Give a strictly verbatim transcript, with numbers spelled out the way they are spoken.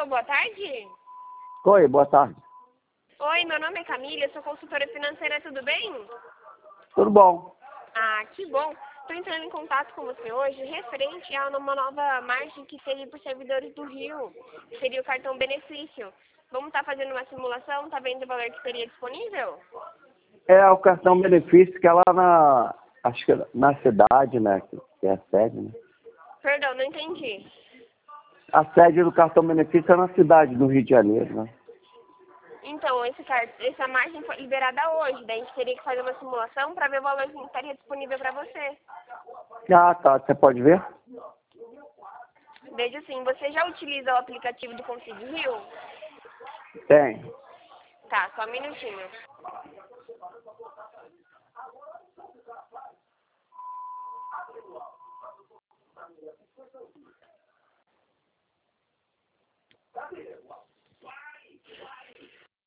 Alô, boa tarde? Oi, boa tarde. Oi, meu nome é Camila, eu sou consultora financeira, tudo bem? Tudo bom? Ah, que bom. Estou entrando em contato com você hoje referente a uma nova margem que seria para os servidores do Rio, que seria o cartão benefício. Vamos estar fazendo uma simulação, tá vendo o valor que seria disponível? É o cartão benefício que é lá na, acho que é na cidade, né, que que é a sede, né? Perdão, não entendi. A sede do cartão benefício é na cidade do Rio de Janeiro, né? Então, esse car- essa margem foi liberada hoje, daí a gente teria que fazer uma simulação para ver o valor que estaria disponível para você. Ah, tá. Você pode ver? Veja assim, você já utiliza o aplicativo do Conselho Rio? Tem. Tá, só um minutinho.